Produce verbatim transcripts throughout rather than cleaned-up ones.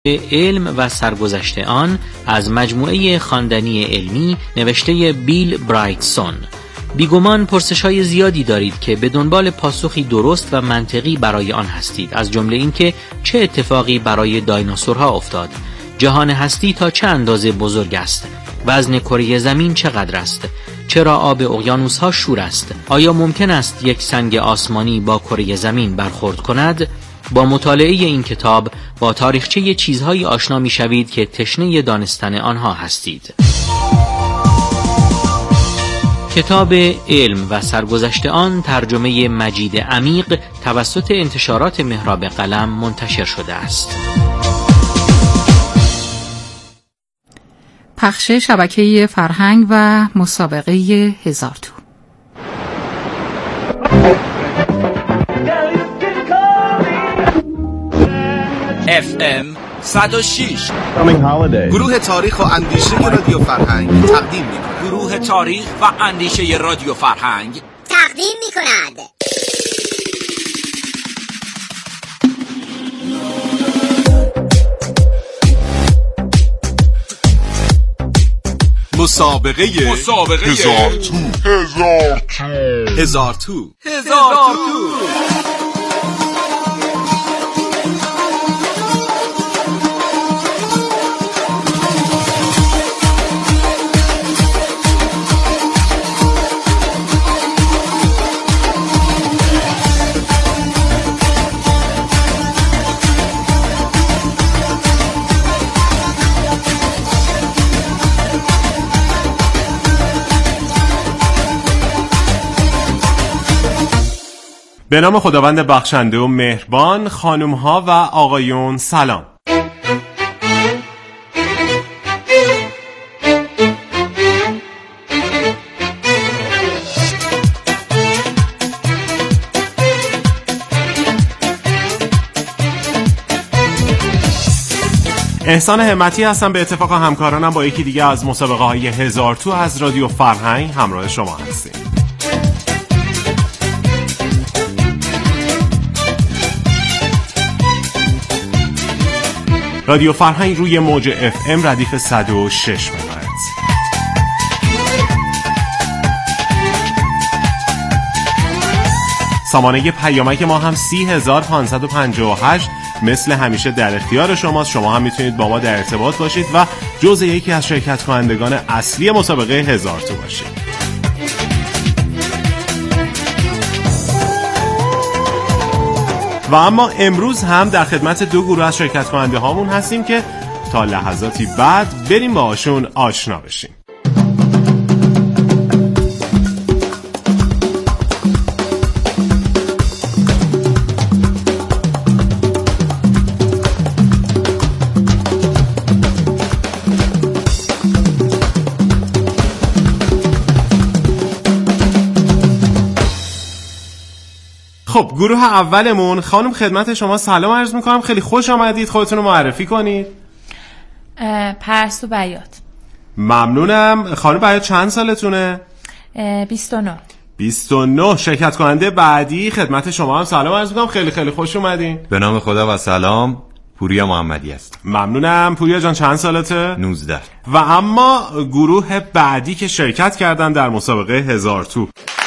علم و سرگذشت آن از مجموعه خواندنی علمی نوشته بیل برایتسون. بیگمان پرسش‌های زیادی دارید که به دنبال پاسخی درست و منطقی برای آن هستید، از جمله اینکه چه اتفاقی برای دایناسورها افتاد، جهان هستی تا چه اندازه بزرگ است، وزن کره زمین چقدر است، چرا آب اقیانوس‌ها شور است، آیا ممکن است یک سنگ آسمانی با کره زمین برخورد کند؟ با مطالعه این کتاب با تاریخچه چیزهایی آشنا می‌شوید که تشنه دانستن آنها هستید. کتاب علم و سرگذشت آن ترجمه مجید عمیق توسط انتشارات محراب قلم منتشر شده است. پخش شبکه فرهنگ و مسابقه هزار تو. اف ام صد و شش گروه تاریخ و اندیشه رادیو فرهنگ تقدیم می‌کند. گروه تاریخ و اندیشه رادیو فرهنگ تقدیم می‌کند. مسابقه مسابقه هزار تو هزار تو هزار تو هزار تو به نام خداوند بخشنده و مهربان. خانم ها و آقایون سلام. احسان همتی هستم، به اتفاق همکارانم با یکی دیگه از مسابقه های هزار تو از رادیو فرهنگ همراه شما هستیم. رادیو فرهنگ روی موج اف ام ردیف صد و شش مگاهرتز. سامانه پیامک ما هم سی هزار پانصد و پنجاه و هشت مثل همیشه در اختیار شماست. شما هم میتونید با ما در ارتباط باشید و جزء یکی از شرکت کنندگان اصلی مسابقه هزار تو باشید. و اما امروز هم در خدمت دو گروه از شرکت کننده هامون هستیم که تا لحظاتی بعد بریم باهاشون آشنا بشیم. خب گروه اولمون، خانم خدمت شما سلام عرض میکنم، خیلی خوش آمدید، خودتون رو معرفی کنید. پرستو بیات. ممنونم. خانم بیات چند سالتونه؟ بیست و نه. بیست و نه. شرکت کننده بعدی خدمت شما هم سلام عرض میکنم، خیلی خیلی خوش اومدین. به نام خدا و سلام، پوریا محمدی است. ممنونم. پوریا جان چند سالته؟ نوزده. و اما گروه بعدی که شرکت کردن در مسابقه هزار تو،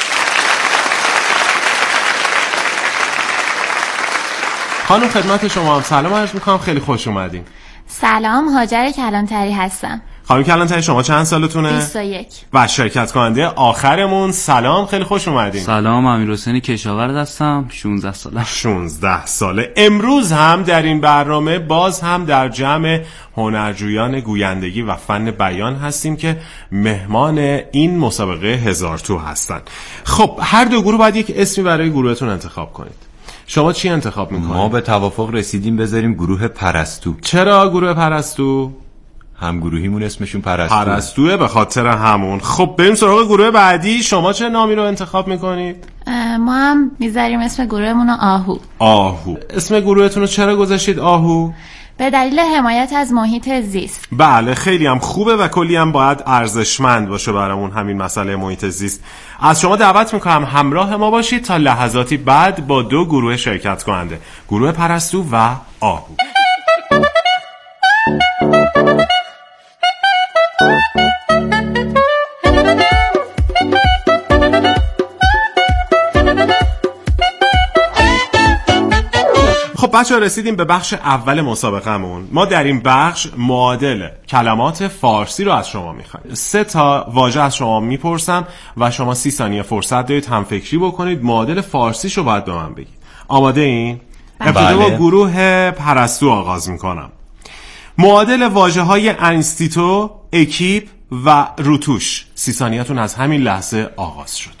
خانم خدمت شما هم سلام عرض میکنم، خیلی خوش اومدین. سلام، هاجر کلانتری هستم. خانم کلانتری شما چند سالتونه؟ بیست و یک. و شرکت کننده آخرمون سلام، خیلی خوش اومدین. سلام، امیرحسین کشاورز هستم، شانزده ساله. شانزده ساله. امروز هم در این برنامه باز هم در جمع هنرجویان گویندگی و فن بیان هستیم که مهمان این مسابقه هزار تو هستن. خب هر دو گروه باید یک اسمی برای گروهتون انتخاب کنید. شما چی انتخاب میکنید؟ ما به توافق رسیدیم بذاریم گروه پرستو. چرا گروه پرستو؟ هم گروهیمون اسمشون پرستوه. پرستوه به خاطر همون. خب بریم سراغ گروه بعدی. شما چه نامی رو انتخاب میکنید؟ ما هم میذاریم اسم گروهمون رو آهو. آهو. اسم گروهتون رو چرا گذاشتید آهو؟ به دلیل حمایت از محیط زیست. بله خیلی هم خوبه و کلی هم باید ارزشمند باشه برامون همین مسئله محیط زیست. از شما دعوت میکنم همراه ما باشید تا لحظاتی بعد با دو گروه شرکت کننده، گروه پرستو و آهو. بچه رسیدیم به بخش اول مسابقهمون. ما در این بخش معادل کلمات فارسی رو از شما میخوایم. سه تا واژه از شما میپرسم و شما سی ثانیه فرصت دارید هم فکری بکنید. معادل فارسیشو باید به من بگید. آماده این؟ ابتدا با گروه پرستو آغاز میکنم. معادل واژه های انستیتو، اکیپ و روتوش. سی ثانیه‌تون از همین لحظه آغاز شد.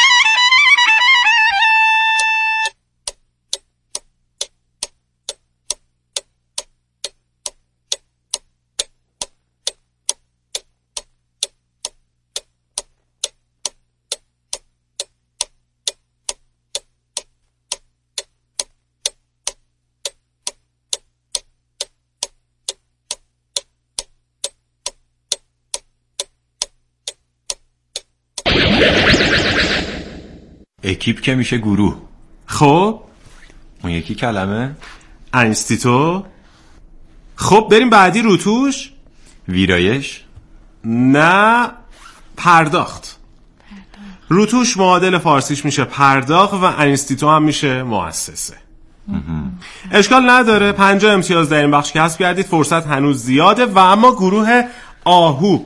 اکیپ که میشه گروه. خب اون یکی کلمه انستیتو. خب بریم بعدی. روتوش، ویرایش، نه پرداخت. روتوش معادل فارسیش میشه پرداخت و انستیتو هم میشه مؤسسه. اشکال نداره، پنجاه امتیاز در این بخش کسب کردید. فرصت هنوز زیاده و اما گروه آهو.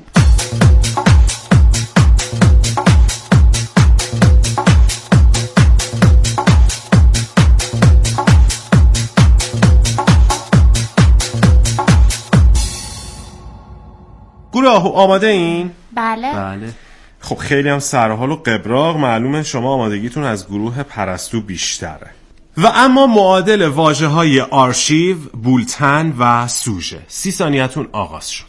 گروه آهو آماده این؟ بله. بله. خب خیلی هم سرحال و قبراق، معلومه شما آمادگیتون از گروه پرستو بیشتره. و اما معادل واژه های آرشیو، بولتن و سوژه. سی ثانیه‌تون آغاز شد.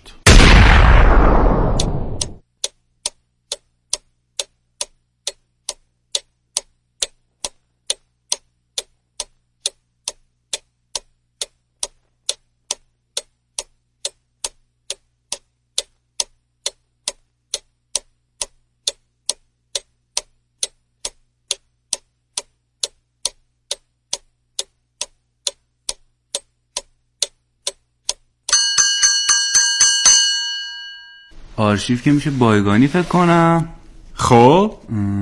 آرشیو که میشه بایگانی فکر کنم. خب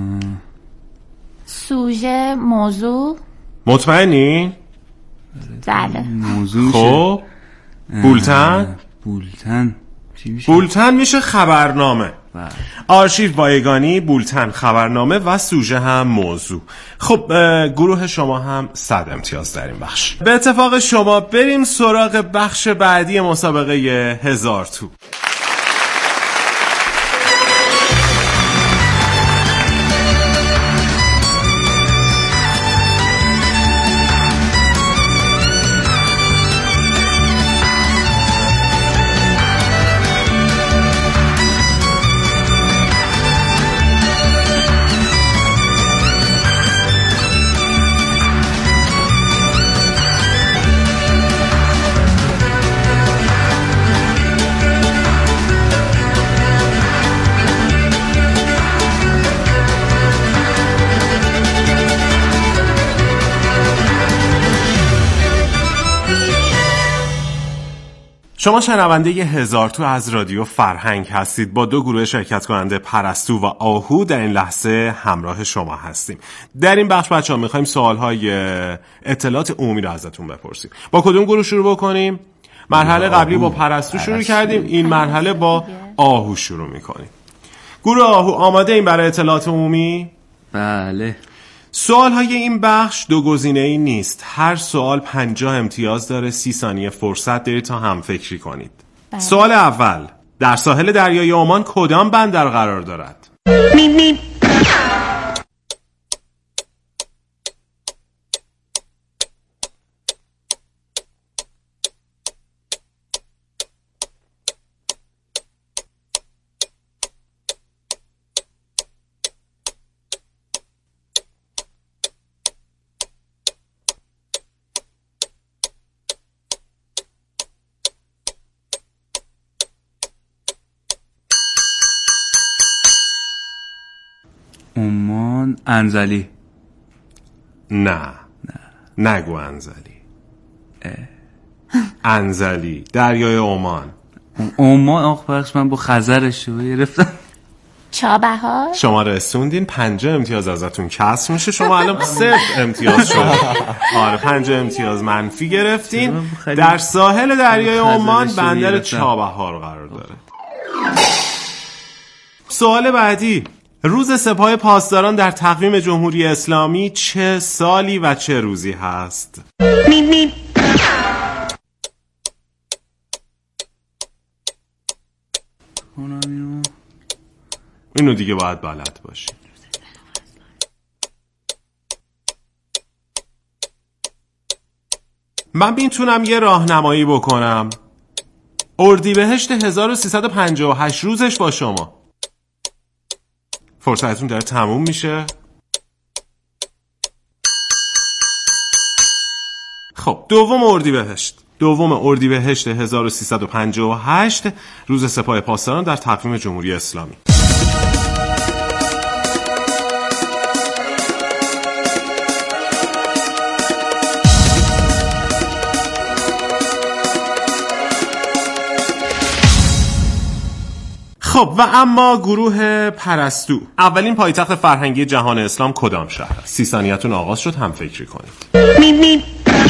سوژه، موضوع. مطمئنی؟ بله. موضوع میشه. خب بولتن. بولتن چی میشه؟ بولتن میشه خبرنامه. بله. آرشیو بایگانی، بولتن خبرنامه و سوژه هم موضوع. خب گروه شما هم صد امتیاز در این بخش. به اتفاق شما بریم سراغ بخش بعدی مسابقه هزار تو. شما شنونده ی هزار تو از رادیو فرهنگ هستید. با دو گروه شرکت کننده پرستو و آهو در این لحظه همراه شما هستیم. در این بخش بچه‌ها می‌خوایم سوال‌های اطلاعات عمومی رو ازتون بپرسیم. با کدوم گروه شروع بکنیم؟ مرحله قبلی با پرستو شروع کردیم، این مرحله با آهو شروع می‌کنیم. گروه آهو آماده این برای اطلاعات عمومی؟ بله. سوال های این بخش دو گزینه‌ای نیست. هر سوال پنجاه امتیاز داره. سی ثانیه فرصت دارید تا هم فکری کنید. بله. سوال اول، در ساحل دریای عمان کدام بندر قرار دارد؟ میم میم. عمان انزلی. نه نه نگو انزلی. انزلی دریای عمان. عمان آخ بخش من با خزرش رو گرفتم. چابهار. شما رسوندین، پنجاه امتیاز ازتون کسر میشه. شما الان صفر امتیاز شد. آره پنجاه امتیاز منفی گرفتین. در ساحل دریای عمان بندر چابهار قرار داره. سوال بعدی، روز سپاه پاسداران در تقویم جمهوری اسلامی چه سالی و چه روزی هست؟ میم میم. اینو دیگه باید بلد باشی. من میتونم یه راهنمایی بکنم. اردیبهشت هزار و سیصد و پنجاه و هشت روزش با شما. فرصتتون داره تموم میشه. خب دوم اردیبهشت دوم اردیبهشت هزار و سیصد و پنجاه و هشت روز سپاه پاسداران در تقویم جمهوری اسلامی. خب و اما گروه پرستو، اولین پایتخت فرهنگی جهان اسلام کدام شهر است؟ سی ثانیه‌تون آغاز شد، هم فکری کنید. میم میم.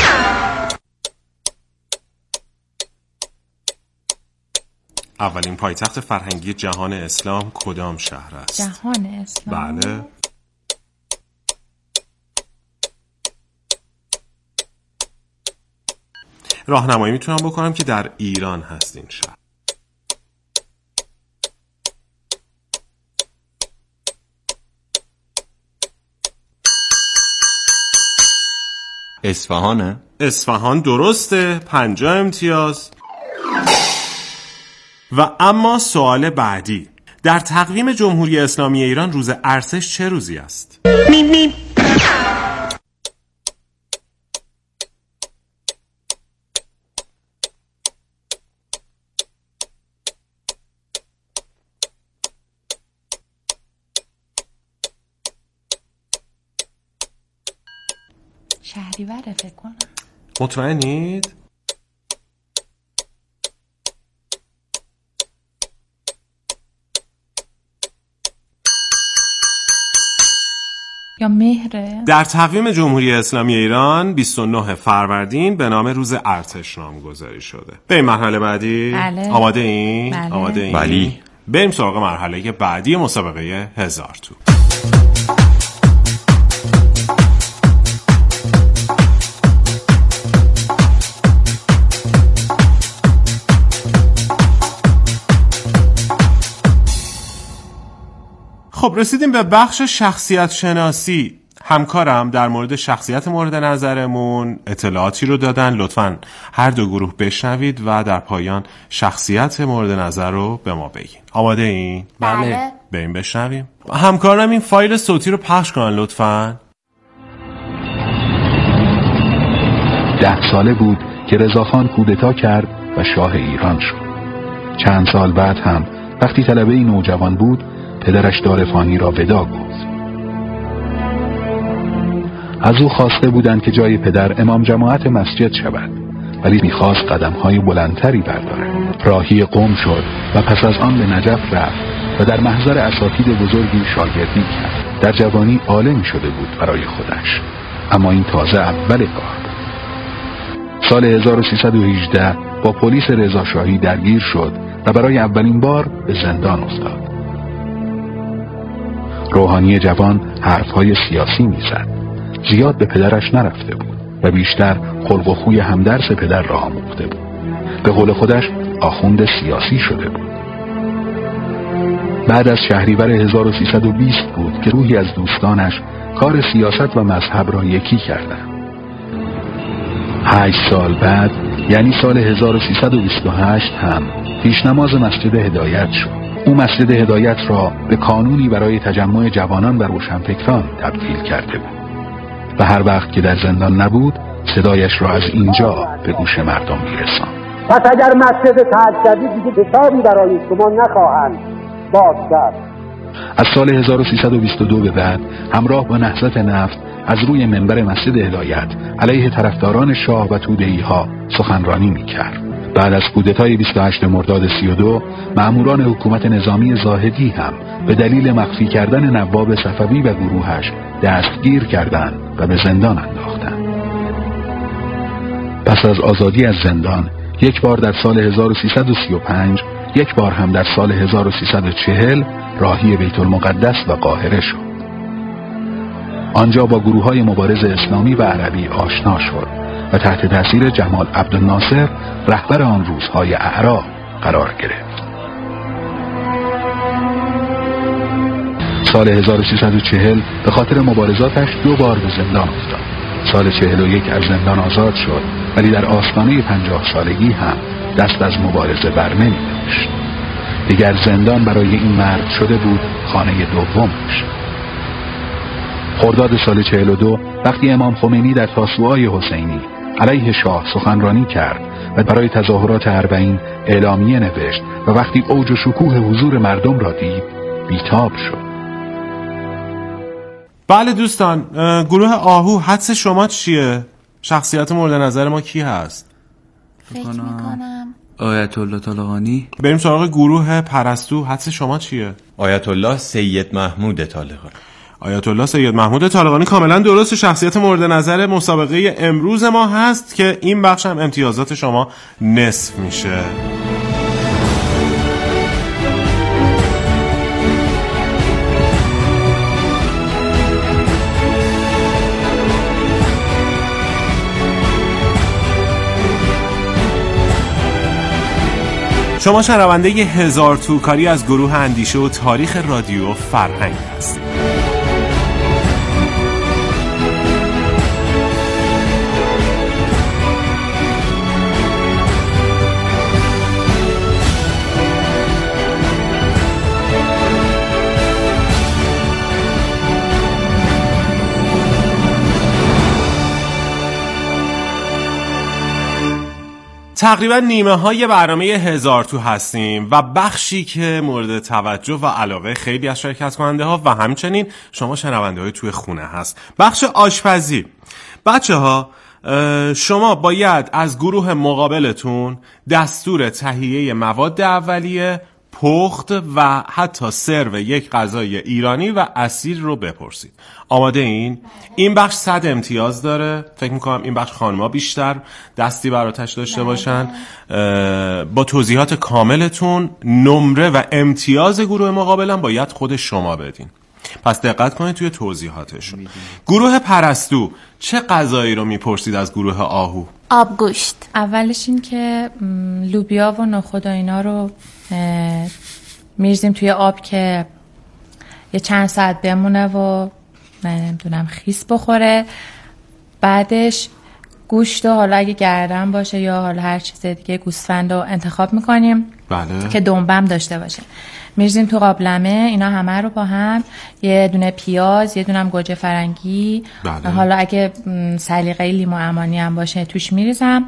اولین پایتخت فرهنگی جهان اسلام کدام شهر است؟ جهان اسلام. بله. راهنمایی میتونم بکنم که در ایران هست این شهر. اصفهانه؟ اصفهان درسته، پنجاه امتیاز. و اما سوال بعدی، در تقویم جمهوری اسلامی ایران روز ارتش چه روزی است؟ میم میم. شهریوره فکر کنم. مطمئنید؟ یا مهره؟ در تقویم جمهوری اسلامی ایران بیست و نه فروردین به نام روز ارتش نامگذاری شده. بریم مرحله بعدی. بله. آماده این؟ بله. آماده این؟ بلی. بریم سراغ مرحله بعدی مسابقه هزار تو. خب رسیدیم به بخش شخصیت شناسی. همکارم در مورد شخصیت مورد نظرمون اطلاعاتی رو دادن. لطفاً هر دو گروه بشنوید و در پایان شخصیت مورد نظر رو به ما بگین. آماده این؟ بله. بریم بشنویم. همکارم این فایل صوتی رو پخش کنن لطفاً. ده ساله بود که رضاخان کودتا کرد و شاه ایران شد. چند سال بعد هم وقتی طلبه‌ای نوجوان بود، پدرش دارفانی را ودا گفت. از او خواسته بودند که جای پدر امام جماعت مسجد شود، ولی میخواست قدم‌های بلندتری بردارد. راهی قم شد و پس از آن به نجف رفت و در محضر اساتید بزرگی شاگردی کرد. در جوانی عالم شده بود برای خودش، اما این تازه اول کار. سال هزار و سیصد و هجده با پلیس رضاشاهی درگیر شد و برای اولین بار به زندان افتاد. روحانی جوان حرفهای سیاسی میزد. زیاد به پدرش نرفته بود و بیشتر خلق و خوی همدرس پدر را آموخته بود. به قول خودش آخوند سیاسی شده بود. بعد از شهریور هزار و سیصد و بیست بود که روحی از دوستانش کار سیاست و مذهب را یکی کردند. هشت سال بعد، یعنی سال هزار و سیصد و بیست و هشت هم پیشنماز مسجد هدایت شد. او مسجد هدایت را به کانونی برای تجمع جوانان و روشنفکران تبدیل کرده بود و هر وقت که در زندان نبود صدایش را از اینجا به گوش مردم میرساند. پس اگر مسجد ترک کردید دیگه کتابی برای شما نخواهند باز کرد. از سال هزار و سیصد و بیست و دو به بعد همراه با نهضت نفت از روی منبر مسجد هدایت علیه طرفداران شاه و توده‌ای‌ها سخنرانی می‌کرد. بعد از کودتای بیست و هشتم مرداد سی و دو مأموران حکومت نظامی زاهدی هم به دلیل مخفی کردن نواب صفوی و گروهش دستگیر کردند و به زندان انداختند. پس از آزادی از زندان یک بار در سال هزار و سیصد و سی و پنج، یک بار هم در سال هزار و سیصد و چهل راهی بیت المقدس و قاهره شد. آنجا با گروه‌های مبارز اسلامی و عربی آشنا شد و تحت تاثیر جمال عبدالناصر رهبر آن روزهای اعراب قرار گرفت. سال هزار و سیصد و چهل به خاطر مبارزاتش دو بار به زندان افتاد. سال چهل و یک از زندان آزاد شد، ولی در آستانه پنجاه سالگی هم دست از مبارزه بر نمی داشت. دیگر زندان برای این مرد شده بود خانه دومش. خرداد سال چهل و دو وقتی امام خمینی در تاسوعای حسینی علیه شاه سخنرانی کرد و برای تظاهرات اربعین اعلامیه نوشت و وقتی اوج و شکوه حضور مردم را دید بیتاب شد. بله دوستان، گروه آهو حدس شما چیه؟ شخصیت مورد نظر ما کی هست؟ فکر میکنم آیت الله طالقانی. بریم سراغ گروه پرستو. حدس شما چیه؟ آیت الله سید محمود طالقانی. آیت الله سید محمود طالقانی کاملا درست. شخصیت مورد نظر مسابقه امروز ما هست که این بخش هم امتیازات شما نصف میشه. شما شنونده ی هزار توکاری از گروه اندیشه و تاریخ رادیو فرهنگ هستید. تقریبا نیمه های برنامه هزار تو هستیم و بخشی که مورد توجه و علاقه خیلی از شرکت کننده ها و همچنین شما شنونده های توی خونه هست، بخش آشپزی. بچه ها شما باید از گروه مقابلتون دستور تهیه مواد اولیه، پخت و حتی سرو یک غذای ایرانی و اصیل رو بپرسید. آماده این؟ این بخش صد امتیاز داره. فکر میکنم این بخش خانم‌ها بیشتر دستی براتش داشته باشن. با توضیحات کاملتون نمره و امتیاز گروه مقابلم باید خود شما بدین. پس دقت کنید توی توضیحاتشون. گروه پرستو چه غذایی رو میپرسید از گروه آهو؟ آبگوشت. اولش این که لوبیا و نخود و اینا رو میریزیم توی آب که یه چند ساعت بمونه و نمیدونم خیس بخوره. بعدش گوشت و حالا اگه گردن باشه یا حالا هر چیز دیگه گوسفند رو انتخاب میکنیم. بله. که دنبم داشته باشه. میریزیم تو قابلمه اینا همه رو با هم، یه دونه پیاز، یه دونه هم گوجه فرنگی. بله. حالا اگه سلیقه لیمو عمانی هم باشه توش میریزم.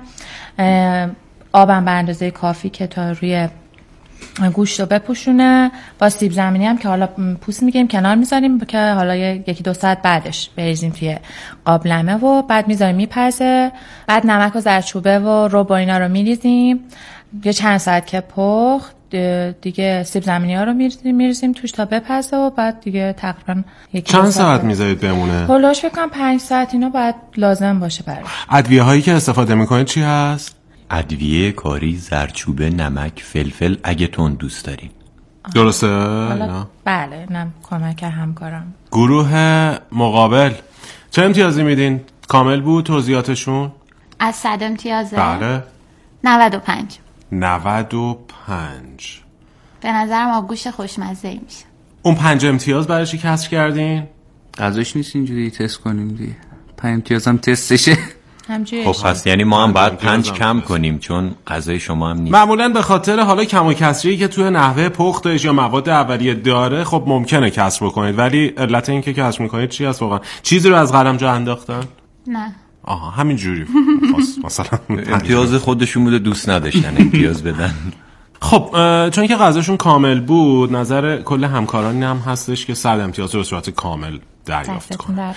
آبم به اندازه کافی که تا روی گوشت رو بپوشونه. با سیب زمینی هم که حالا پوست میگیم کنار میذاریم که حالا یکی دو ساعت بعدش بریزیم توی قابلمه و بعد میذاریم میپزه. بعد نمک و زردچوبه و رو با اینا رو میریزیم. یه چند ساعت که پخت دیگه سیب زمینی ها رو میریزیم میریزیم توش تا بپزه و بعد دیگه تقریبا یکی چند ساعت میذارید بمونه؟ هولوش فکر کنم پنج ساعت اینا باید لازم باشه براش. ادویه هایی که استفاده میکنید چی هست؟ ادویه کاری، زردچوبه، نمک، فلفل اگه تون دوست دارین. درسته؟ نه. بله اینم کمک همکارم. گروه مقابل چه امتیازی میدین؟ کامل بود توضیحاتشون؟ از صد امتیازه؟ بله. نود و پنج. نود و پنج. به نظرم آبگوشت خوشمزه‌ای میشه. اون پنج امتیاز برای چی کسر کردین؟ غذاش نیست اینجوری تست کنیم دیگه. پنج امتیاز هم تستشه. خب پس یعنی ما هم باید پنج کم کنیم چون غذای شما هم نیست. معمولا به خاطر حالا کم و کسری که توی نحوه پختش یا مواد اولیه داره خب ممکنه کسر بکنید، ولی علت این که کسر میکنید چی هست واقعا؟ چیزی رو از قلم جا انداختن؟ نه. آها همین جوری. مثلا امتیاز خودشون بوده دوست نداشتن امتیاز بدن. خب چون که غذاشون کامل بود، نظر کل همکاران هم هستش که صد امتیاز رو به صورت کامل دریافت کنن.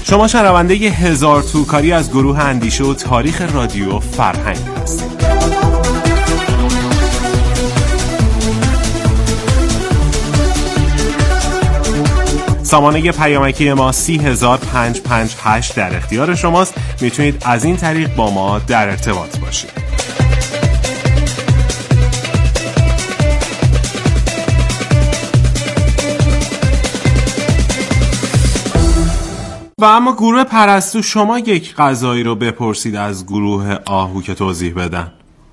شما شنونده ی هزار تو کاری از گروه اندیشه و تاریخ رادیو فرهنگ هستید. سامانه پیامکی ما سی هزار پنج پنج هشت در اختیار شماست. میتونید از این طریق با ما در ارتباط باشید. و اما گروه پرستو، شما یک غذایی رو بپرسید از گروه آهو که توضیح بدن.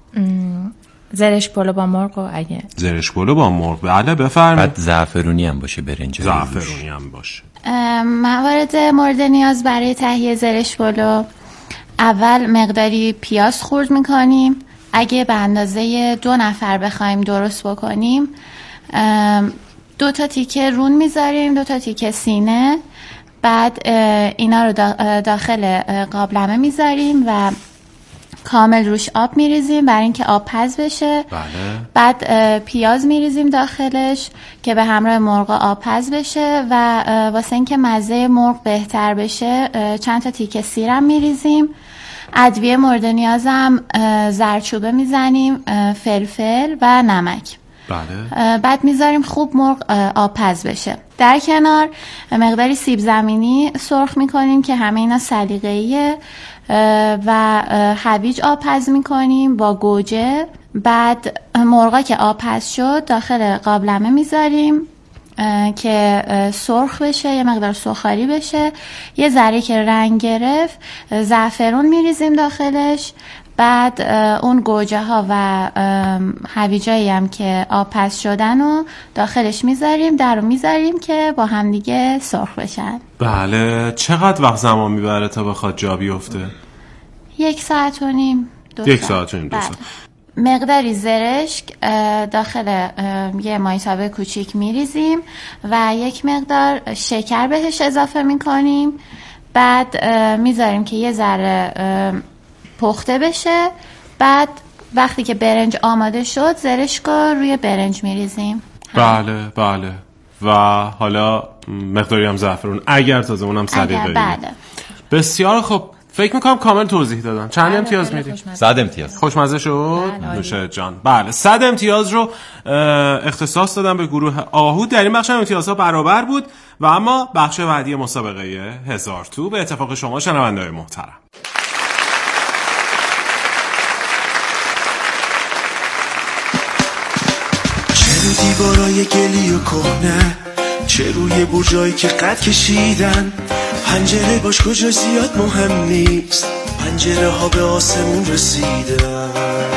زرش پلو با مرغ و اگه زرش پلو با مرغ، بله بفرمایید. بعد زعفرونی هم باشه، برنج زعفرونی هم باشه. موارد مورد نیاز برای تهیه زرش پلو: اول مقداری پیاز خورد میکنیم. اگه به اندازه دو نفر بخوایم درست بکنیم، دو تا تیکه رون میذاریم، دو تا تیکه سینه. بعد اینا رو داخل قابلمه میذاریم و کامل روش آب میریزیم برای اینکه آب پز بشه. بله. بعد پیاز میریزیم داخلش که به همراه مرغ آب پز بشه و واسه اینکه مزه مرغ بهتر بشه چند تا تیکه سیرم میریزیم. ادویه مورد نیازم زردچوبه میزنیم، فلفل و نمک. بله. بعد میذاریم خوب مرغ آب پز بشه. در کنار مقداری سیب زمینی سرخ میکنیم که همه اینا سلیقه‌ایه و هویج آب پز میکنیم با گوجه. بعد مرغا که آب پز شد داخل قابلمه میذاریم که سرخ بشه، یه مقدار سرخاری بشه. یه ذره که رنگ گرفت زعفرون میریزیم داخلش. بعد اون گوجه ها و هویجایی هم که آب پز شدن رو داخلش میذاریم، در رو میذاریم که با هم دیگه سرخ بشن. بله. چقدر وقت زمان میبره تا بخواد جا بیفته؟ یک ساعت و نیم دو یک ساعت و نیم دو ساعت. مقداری زرشک داخل یه مایتابه کوچیک میریزیم و یک مقدار شکر بهش اضافه میکنیم. بعد میذاریم که یه ذره پخته بشه. بعد وقتی که برنج آماده شد زرشک رو روی برنج میریزیم. بله بله. و حالا مقداری هم زعفرون اگر تازه اونم سلیقه‌ای. بله. بسیار خوب. فکر میکنم کامل توضیح دادن. چند امتیاز میدی؟ صد امتیاز. خوشمزه شد؟ نوشه جان. بله. صد امتیاز رو اختصاص دادم به گروه آهو. در این بخش امتیازها برابر بود و اما بخش بعدی مسابقه هزار تو به اتفاق شما شنونده‌های محترم. چه رو دیوارای گلی و کهنه، چه روی برجایی که قد کشیدن. پنجره باش کجا زیاد مهم نیست، پنجره ها به آسمون رسیدن.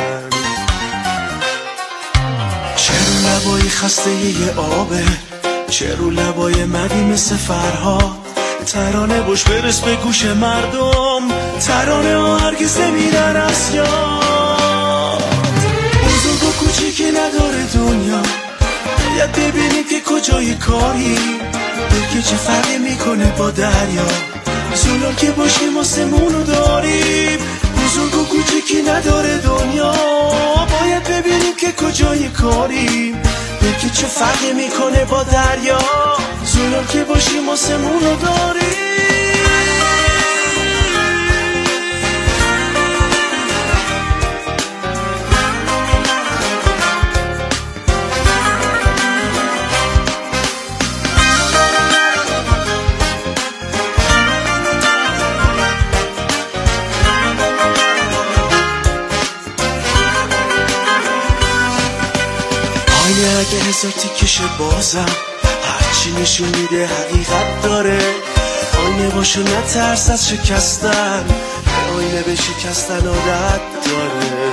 چه رو لبای خسته یه آبه، چه رو لبای مدی مثل فرها. ترانه باش برس به گوش مردم، ترانه ها هرگز نمیرن از یاد. بزرگ و کوچیکی نداره دنیا، باید ببینیم که کجای کاری. که چه فرقی میکنه با دریا، زلال که باشیم آسمون رو داریم. بزرگ و کوچیکی نداره دنیا، باید ببینیم که کجای کاریم. که چه فرقی میکنه با دریا، زلال که باشیم آسمون رو داریم. اگه هزار تیکشه بازم هرچی نشون میده حقیقت داره. آینه باشو نترس از شکستن، آینه به شکستن عادت داره.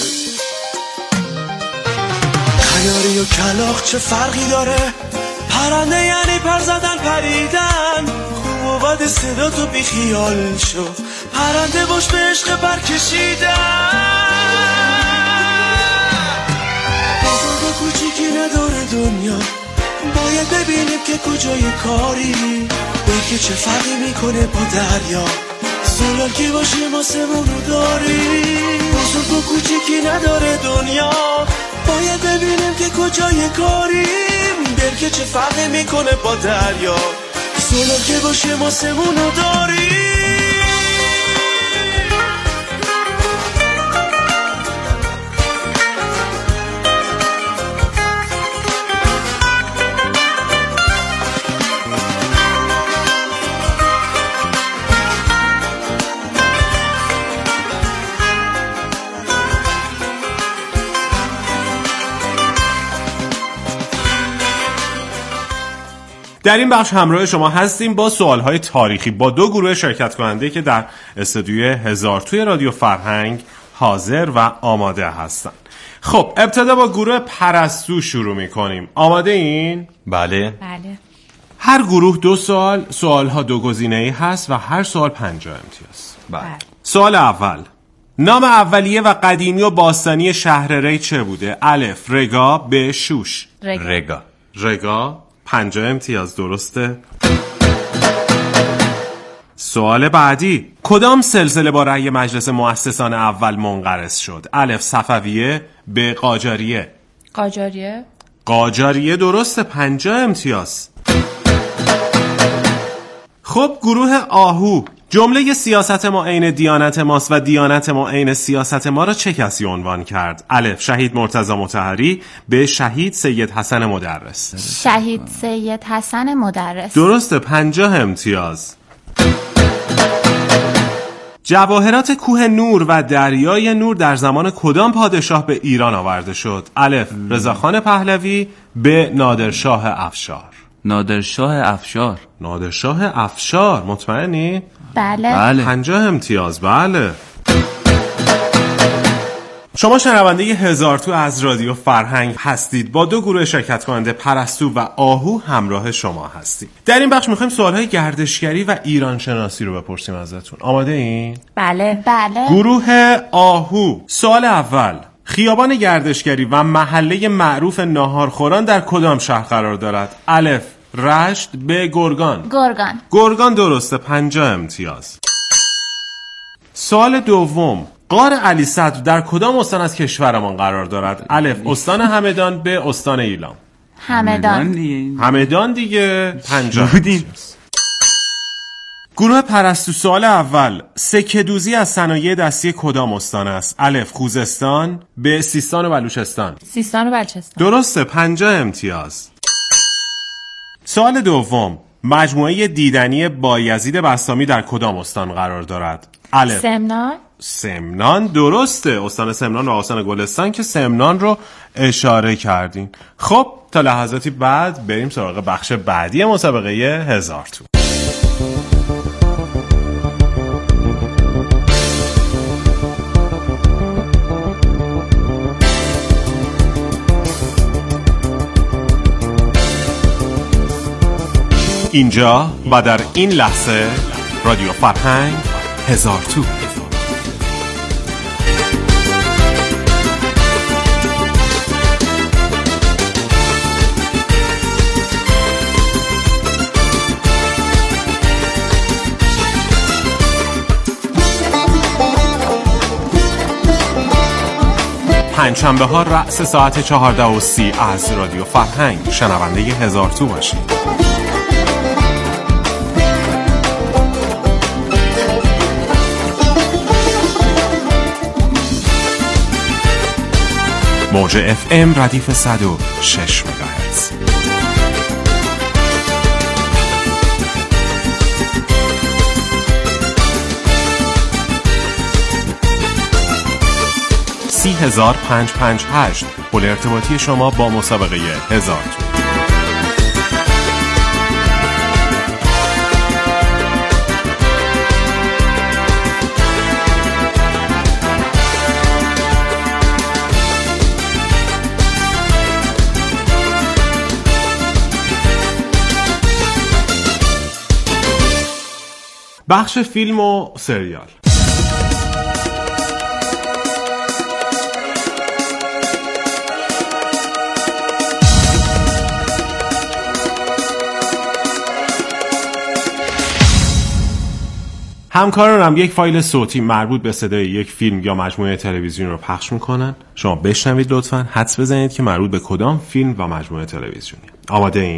خیاری و کلاغ چه فرقی داره، پرنده یعنی پر زدن پریدن. خوب و بد صدا تو بی خیال شو، پرنده باش به عشق برکشیدن. کوچیکی نداره دنیا، باید ببینیم که کجای کاری. بگه چه فرقی میکنه با دریا، زلال که باشیم آسمون رو داریم. بزرگ و کوچیکی نداره دنیا، باید ببینیم که کجای کاریم. بگه چه فرقی میکنه با دریا، سولا که باشه واسمونو داری. در این بخش همراه شما هستیم با سوالهای تاریخی با دو گروه شرکت کننده که در استودیوی هزار توی رادیو فرهنگ حاضر و آماده هستن. خب ابتدا با گروه پرستو شروع میکنیم. آماده این؟ بله. بله. هر گروه دو سوال، سوالها دو گزینه‌ای هست و هر سوال پنجاه امتیاز. بله. سوال اول، نام اولیه و قدیمی و باستانی شهر ری چه بوده؟ الف رگا، ب شوش. رگا. رگا. رگا پنجاه امتیاز درسته. سوال بعدی، کدام سلسله با رأی مجلس مؤسسان اول منقرض شد؟ الف صفویه، ب قاجاریه. قاجاریه. قاجاریه درسته، پنجاه امتیاز. خب گروه آهو، جمله سیاست ما عین دیانت ماست و دیانت ما عین سیاست ما را چه کسی عنوان کرد؟ الف شهید مرتضی مطهری، ب شهید سید حسن مدرس. شهید سید حسن مدرس. درسته، پنجاه امتیاز. جواهرات کوه نور و دریای نور در زمان کدام پادشاه به ایران آورده شد؟ الف رضاخان پهلوی، ب نادرشاه افشار. نادرشاه افشار. نادرشاه افشار، مطمئنی؟ بله. بله. پنجاه امتیاز. بله. شما شنونده ی هزار تو از رادیو فرهنگ هستید. با دو گروه شرکت کننده پرستو و آهو همراه شما هستید. در این بخش میخوایم سوالهای گردشگری و ایران شناسی رو بپرسیم ازتون. آماده این؟ بله. بله. گروه آهو، سوال اول، خیابان گردشگری و محله معروف ناهارخوران در کدام شهر قرار دارد؟ الف رشت، ب گرگان. گرگان. گرگان درسته، پنجاه امتیاز. سوال دوم، غار علی صدر در کدام استان از کشورمان قرار دارد؟ الف استان همدان، ب استان ایلام. همدان. همدان دیگه، پنجاه امتیاز. گروه پرستو، سوال اول، سکه دوزی از صنایع دستی کدام استان است؟ الف خوزستان، ب سیستان و بلوچستان. سیستان و بلوچستان. درسته، پنجاه امتیاز. سوال دوم، مجموعه دیدنی بایزید بسطامی در کدام استان قرار دارد؟ الف سمنان. سمنان درسته، استان سمنان و استان گلستان که سمنان رو اشاره کردین. خب تا لحظاتی بعد بریم سراغ بخش بعدی مسابقه هزار تو. اینجا و در این لحظه رادیو فرهنگ هزار تو. پنجشنبه ها رأس ساعت چهارده و سی از رادیو فرهنگ شنونده هزار تو باشید. موج اف ام ردیف صد و شش مگاهرتز. سی هزار پنج پنج هشت پل ارتباطی شما با مسابقه هزار تو. بخش فیلم و سریال. همکارانم یک فایل صوتی مربوط به صدای یک فیلم یا مجموعه تلویزیون رو پخش میکنن. شما بشنوید لطفاً، حدس بزنید که مربوط به کدام فیلم و مجموعه تلویزیونی. آماده این؟